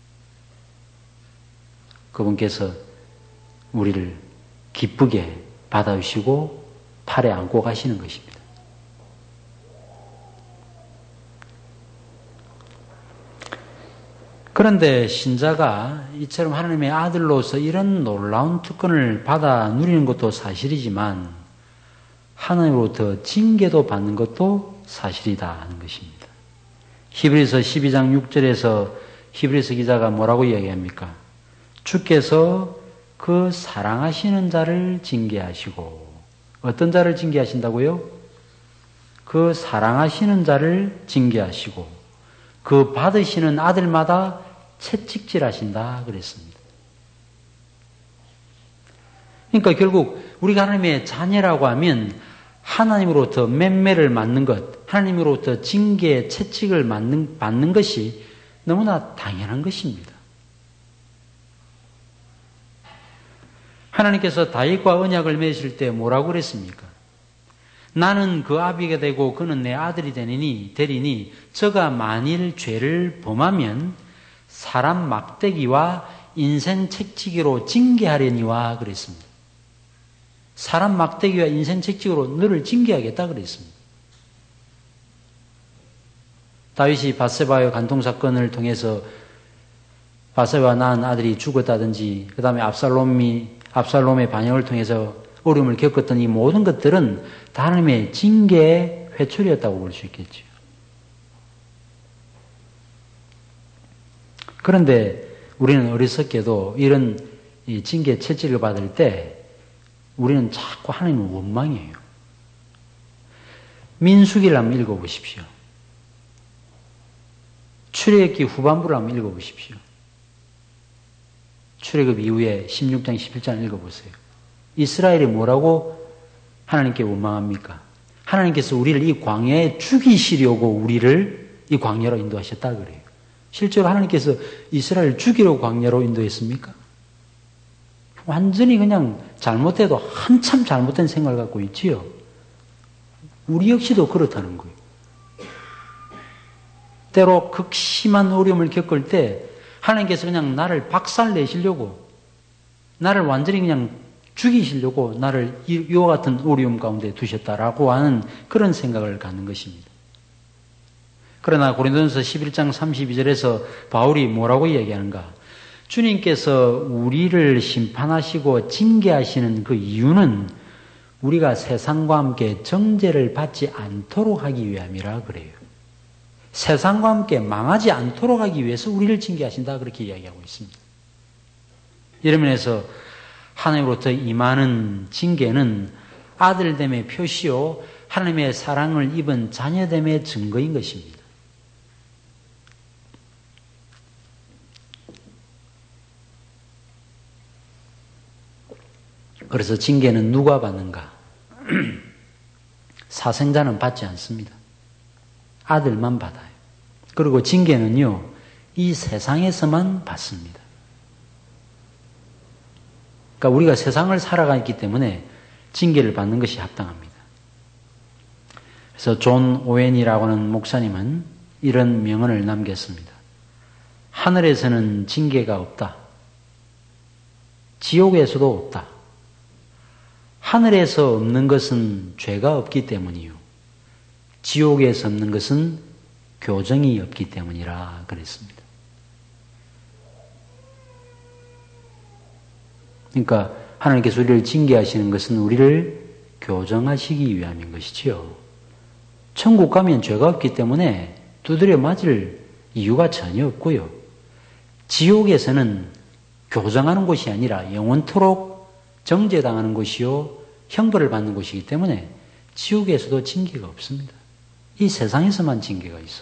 S1: 그분께서 우리를 기쁘게 받아주시고 팔에 안고 가시는 것입니다. 그런데 신자가 이처럼 하나님의 아들로서 이런 놀라운 특권을 받아 누리는 것도 사실이지만 하나님으로부터 징계도 받는 것도 사실이다 하는 것입니다. 히브리서 12장 6절에서 히브리서 기자가 뭐라고 이야기합니까? 주께서 그 사랑하시는 자를 징계하시고, 어떤 자를 징계하신다고요? 그 사랑하시는 자를 징계하시고 그 받으시는 아들마다 채찍질하신다 그랬습니다. 그러니까 결국 우리가 하나님의 자녀라고 하면 하나님으로부터 맴매를 맞는 것, 하나님으로부터 징계, 채찍을 받는 것이 너무나 당연한 것입니다. 하나님께서 다윗과 언약을 맺으실 때 뭐라고 그랬습니까? 나는 그 아비가 되고 그는 내 아들이 되리니 저가 만일 죄를 범하면 사람 막대기와 인생 책치기로 징계하려니와 그랬습니다. 사람 막대기와 인생 책치기로 너를 징계하겠다 그랬습니다. 다윗이 밧세바의 간통 사건을 통해서 밧세바가 낳은 아들이 죽었다든지 그 다음에 압살롬의 반역을 통해서 어려움을 겪었던 이 모든 것들은 다 하나님의 징계의 회초리였다고 볼 수 있겠죠. 그런데 우리는 어리석게도 이런 징계 채찍을 받을 때 우리는 자꾸 하나님을 원망해요. 민수기를 한번 읽어보십시오. 출애굽기 후반부를 한번 읽어보십시오. 출애굽 이후에 16장, 17장 읽어보세요. 이스라엘이 뭐라고 하나님께 원망합니까? 하나님께서 우리를 이 광야에 죽이시려고 우리를 이 광야로 인도하셨다 그래요. 실제로 하나님께서 이스라엘을 죽이려고 광야로 인도했습니까? 완전히 그냥 잘못해도 한참 잘못된 생각을 갖고 있지요. 우리 역시도 그렇다는 거예요. 때로 극심한 어려움을 겪을 때 하나님께서 그냥 나를 박살내시려고, 나를 완전히 그냥 죽이시려고 나를 이와 같은 어려움 가운데 두셨다라고 하는 그런 생각을 갖는 것입니다. 그러나 고린도전서 11장 32절에서 바울이 뭐라고 이야기하는가? 주님께서 우리를 심판하시고 징계하시는 그 이유는 우리가 세상과 함께 정죄를 받지 않도록 하기 위함이라 그래요. 세상과 함께 망하지 않도록 하기 위해서 우리를 징계하신다 그렇게 이야기하고 있습니다. 이런 면에서 하나님으로부터 임하는 징계는 아들됨의 표시요 하나님의 사랑을 입은 자녀됨의 증거인 것입니다. 그래서 징계는 누가 받는가? 사생자는 받지 않습니다. 아들만 받아요. 그리고 징계는요, 이 세상에서만 받습니다. 그러니까 우리가 세상을 살아가기 때문에 징계를 받는 것이 합당합니다. 그래서 존 오웬이라고 하는 목사님은 이런 명언을 남겼습니다. 하늘에서는 징계가 없다. 지옥에서도 없다. 하늘에서 없는 것은 죄가 없기 때문이요. 지옥에서 없는 것은 교정이 없기 때문이라 그랬습니다. 그러니까 하나님께서 우리를 징계하시는 것은 우리를 교정하시기 위함인 것이지요. 천국 가면 죄가 없기 때문에 두드려 맞을 이유가 전혀 없고요. 지옥에서는 교정하는 곳이 아니라 영원토록 정죄당하는 곳이요 형벌을 받는 곳이기 때문에 지옥에서도 징계가 없습니다. 이 세상에서만 징계가 있어요.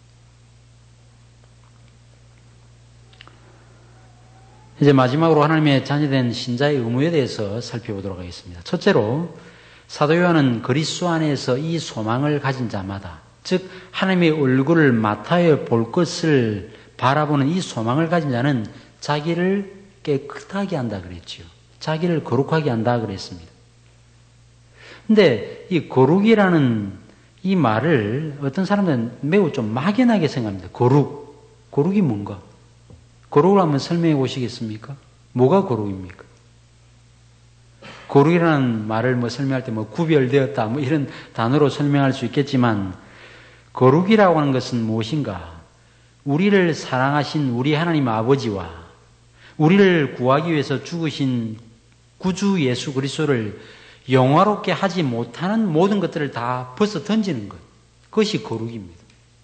S1: 이제 마지막으로 하나님의 자녀된 신자의 의무에 대해서 살펴보도록 하겠습니다. 첫째로 사도 요한은 그리스도 안에서 이 소망을 가진 자마다, 즉 하나님의 얼굴을 마타에 볼 것을 바라보는 이 소망을 가진 자는 자기를 깨끗하게 한다 그랬지요. 자기를 거룩하게 한다 그랬습니다. 근데 이 거룩이라는 이 말을 어떤 사람들은 매우 좀 막연하게 생각합니다. 거룩이 뭔가? 거룩을 한번 설명해 보시겠습니까? 뭐가 거룩입니까? 거룩이라는 말을 설명할 때 구별되었다 이런 단어로 설명할 수 있겠지만 거룩이라고 하는 것은 무엇인가? 우리를 사랑하신 우리 하나님 아버지와 우리를 구하기 위해서 죽으신 구주 예수 그리스도를 영화롭게 하지 못하는 모든 것들을 다 벗어 던지는 것. 그것이 거룩입니다.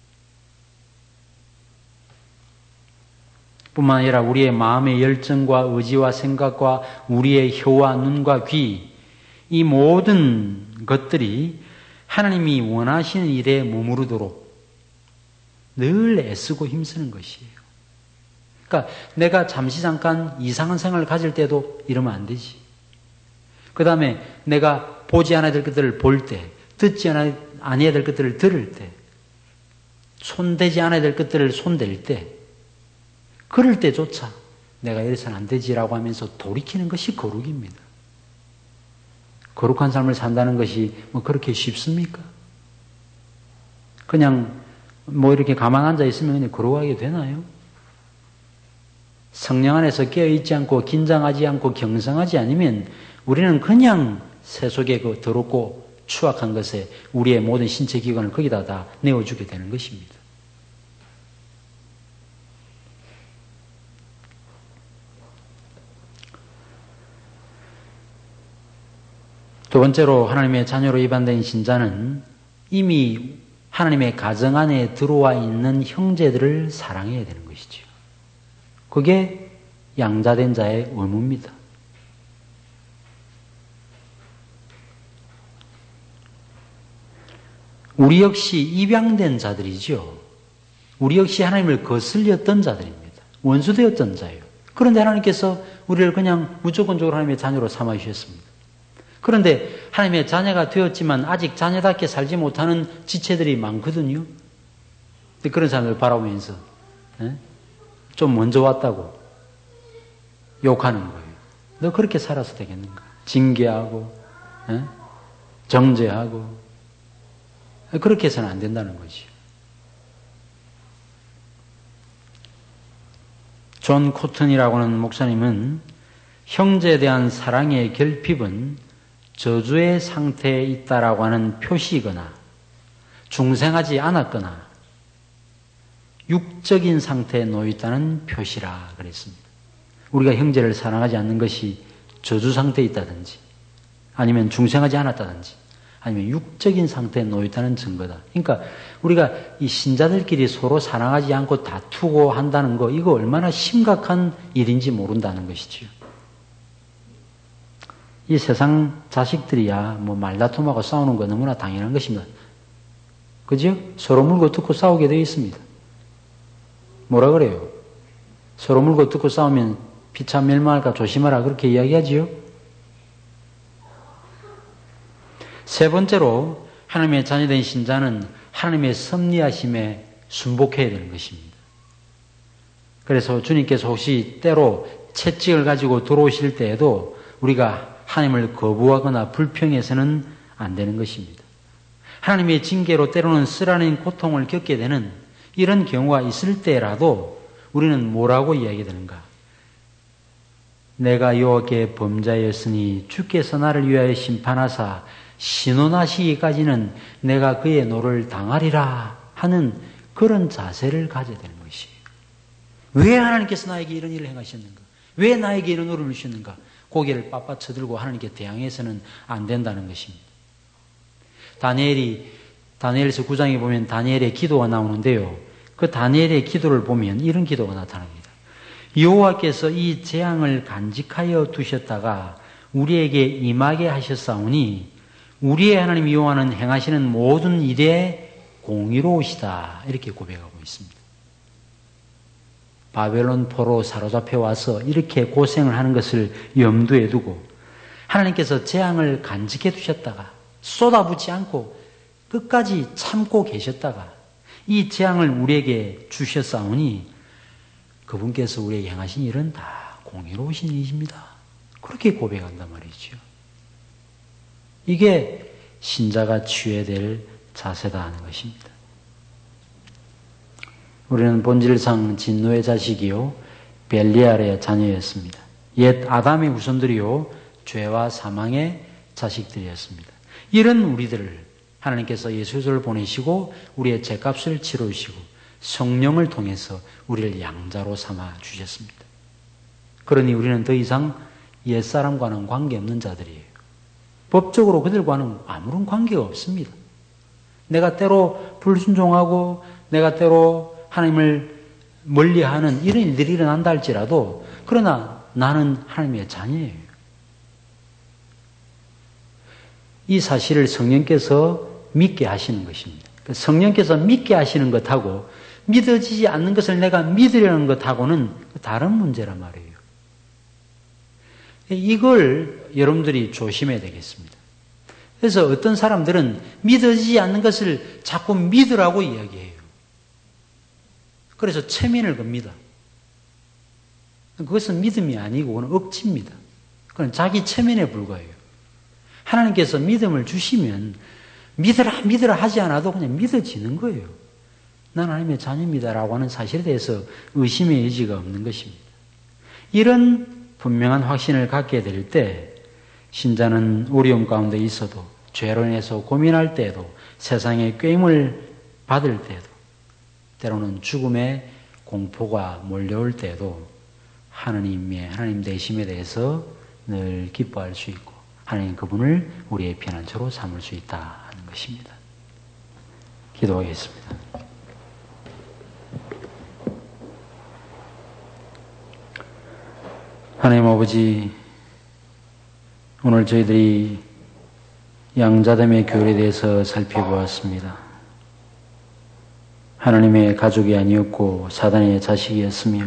S1: 뿐만 아니라 우리의 마음의 열정과 의지와 생각과 우리의 혀와 눈과 귀, 이 모든 것들이 하나님이 원하시는 일에 머무르도록 늘 애쓰고 힘쓰는 것이에요. 그러니까 내가 잠시 잠깐 이상한 생각을 가질 때도 이러면 안 되지. 그 다음에 내가 보지 않아야 될 것들을 볼 때, 듣지 않아야 될 것들을 들을 때, 손대지 않아야 될 것들을 손댈 때, 그럴 때조차 내가 이래서는 안 되지라고 하면서 돌이키는 것이 거룩입니다. 거룩한 삶을 산다는 것이 뭐 그렇게 쉽습니까? 그냥 뭐 이렇게 가만 앉아 있으면 그냥 거룩하게 되나요? 성령 안에서 깨어있지 않고 긴장하지 않고 경성하지 않으면 우리는 그냥 세속의 그 더럽고 추악한 것에 우리의 모든 신체 기관을 거기다 다 내어주게 되는 것입니다. 두 번째로 하나님의 자녀로 입안된 신자는 이미 하나님의 가정 안에 들어와 있는 형제들을 사랑해야 되는 것이죠. 그게 양자된 자의 의무입니다. 우리 역시 입양된 자들이죠. 우리 역시 하나님을 거슬렸던 자들입니다. 원수되었던 자예요. 그런데 하나님께서 우리를 그냥 무조건적으로 하나님의 자녀로 삼아 주셨습니다. 그런데 하나님의 자녀가 되었지만 아직 자녀답게 살지 못하는 지체들이 많거든요. 그런 사람을 바라보면서 좀 먼저 왔다고 욕하는 거예요. 너 그렇게 살아서 되겠는가? 징계하고 정죄하고 그렇게 해서는 안 된다는 거지. 존 코튼이라고 하는 목사님은 형제에 대한 사랑의 결핍은 저주의 상태에 있다라고 하는 표시이거나 중생하지 않았거나 육적인 상태에 놓여 있다는 표시라 그랬습니다. 우리가 형제를 사랑하지 않는 것이 저주 상태에 있다든지 아니면 중생하지 않았다든지 아니면 육적인 상태에 놓여 있다는 증거다. 그러니까 우리가 이 신자들끼리 서로 사랑하지 않고 다투고 한다는 거 이거 얼마나 심각한 일인지 모른다는 것이지요. 이 세상 자식들이야 뭐 말다툼하고 싸우는 거 너무나 당연한 것입니다. 그죠? 서로 물고 뜯고 싸우게 되어 있습니다. 뭐라 그래요? 서로 물고 뜯고 싸우면 피차 멸망할까 조심하라 그렇게 이야기하지요. 세 번째로 하나님의 자녀된 신자는 하나님의 섭리하심에 순복해야 되는 것입니다. 그래서 주님께서 혹시 때로 채찍을 가지고 들어오실 때에도 우리가 하나님을 거부하거나 불평해서는 안 되는 것입니다. 하나님의 징계로 때로는 쓰라린 고통을 겪게 되는 이런 경우가 있을 때라도 우리는 뭐라고 이야기되는가? 내가 여호와께 범자였으니 주께서 나를 위하여 심판하사 신원하시기까지는 내가 그의 노를 당하리라 하는 그런 자세를 가져야 되는 것이에요. 왜 하나님께서 나에게 이런 일을 행하셨는가? 왜 나에게 이런 노를 주셨는가? 고개를 빳빳 쳐들고 하나님께 대항해서는 안 된다는 것입니다. 다니엘서 9장에 보면 다니엘의 기도가 나오는데요. 그 다니엘의 기도를 보면 이런 기도가 나타납니다. 여호와께서 이 재앙을 간직하여 두셨다가 우리에게 임하게 하셨사오니 우리의 하나님 여호와는 행하시는 모든 일에 공의로우시다. 이렇게 고백하고 있습니다. 바벨론 포로 사로잡혀 와서 이렇게 고생을 하는 것을 염두에 두고 하나님께서 재앙을 간직해 두셨다가 쏟아붓지 않고 끝까지 참고 계셨다가 이 재앙을 우리에게 주셨사오니 그분께서 우리에게 행하신 일은 다 공의로우신 일입니다. 그렇게 고백한단 말이죠. 이게 신자가 취해야 될 자세다 하는 것입니다. 우리는 본질상 진노의 자식이요 벨리알의 자녀였습니다. 옛 아담의 후손들이요 죄와 사망의 자식들이었습니다. 이런 우리들을 하나님께서 예수 그리스도를 보내시고 우리의 죄값을 치르시고 성령을 통해서 우리를 양자로 삼아 주셨습니다. 그러니 우리는 더 이상 옛사람과는 관계없는 자들이에요. 법적으로 그들과는 아무런 관계가 없습니다. 내가 때로 불순종하고 내가 때로 하나님을 멀리하는 이런 일들이 일어난다 할지라도 그러나 나는 하나님의 자녀예요. 이 사실을 성령께서 믿게 하시는 것입니다. 성령께서 믿게 하시는 것하고 믿어지지 않는 것을 내가 믿으려는 것하고는 다른 문제란 말이에요. 이걸 여러분들이 조심해야 되겠습니다. 그래서 어떤 사람들은 믿어지지 않는 것을 자꾸 믿으라고 이야기해요. 그래서 체면을 겁니다. 그것은 믿음이 아니고 그건 억지입니다. 그건 자기 체면에 불과해요. 하나님께서 믿음을 주시면 믿으라 하지 않아도 그냥 믿어지는 거예요. 난 하나님의 자녀입니다라고 하는 사실에 대해서 의심의 여지가 없는 것입니다. 이런 분명한 확신을 갖게 될 때 신자는 어려움 가운데 있어도 죄로 인해서 고민할 때에도 세상의 꾀임을 받을 때에도 때로는 죽음의 공포가 몰려올 때에도 하나님 되심에 대해서 늘 기뻐할 수 있고 하나님 그분을 우리의 피난처로 삼을 수 있다 하는 것입니다. 기도하겠습니다. 하나님 아버지, 오늘 저희들이 양자됨의 교리에 대해서 살펴보았습니다. 하나님의 가족이 아니었고 사단의 자식이었으며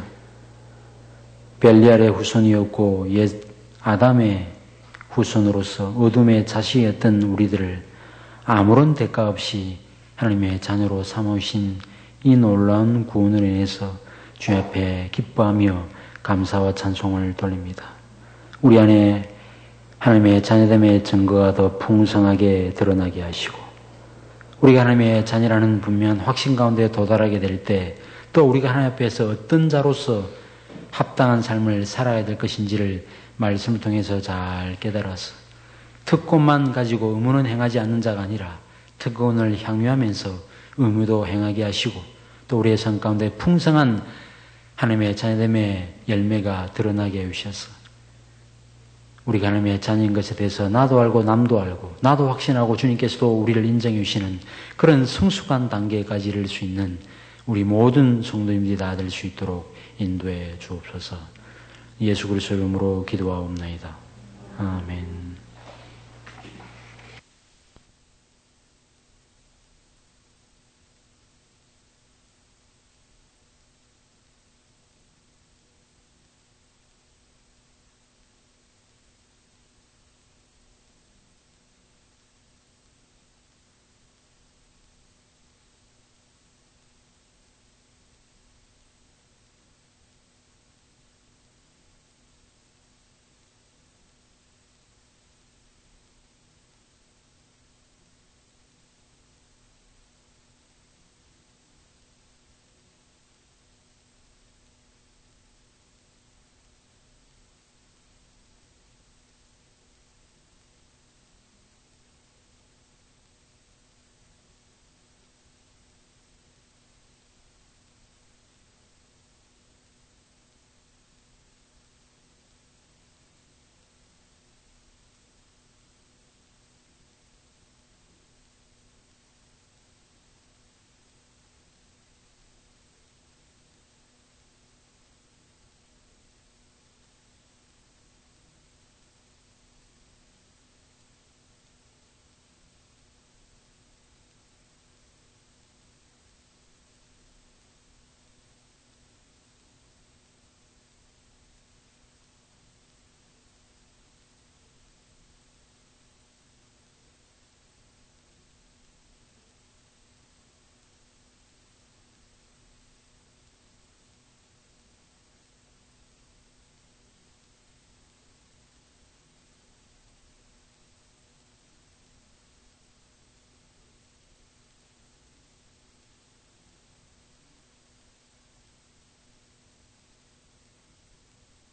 S1: 벨리알의 후손이었고 옛 아담의 후손으로서 어둠의 자식이었던 우리들을 아무런 대가 없이 하나님의 자녀로 삼으신 이 놀라운 구원을 인해서 주 앞에 기뻐하며 감사와 찬송을 돌립니다. 우리 안에 하나님의 자녀됨의 증거가 더 풍성하게 드러나게 하시고 우리가 하나님의 자녀라는 분명한 확신 가운데 도달하게 될 때 또 우리가 하나님 앞에서 어떤 자로서 합당한 삶을 살아야 될 것인지를 말씀을 통해서 잘 깨달아서 특권만 가지고 의무는 행하지 않는 자가 아니라 특권을 향유하면서 의무도 행하게 하시고 또 우리의 삶 가운데 풍성한 하나님의 자녀됨의 열매가 드러나게 해주셔서 우리가 하나님의 자녀인 것에 대해서 나도 알고 남도 알고 나도 확신하고 주님께서도 우리를 인정해 주시는 그런 성숙한 단계까지 이를 수 있는 우리 모든 성도님들이 다 될 수 있도록 인도해 주옵소서. 예수 그리스도의 이름으로 기도하옵나이다.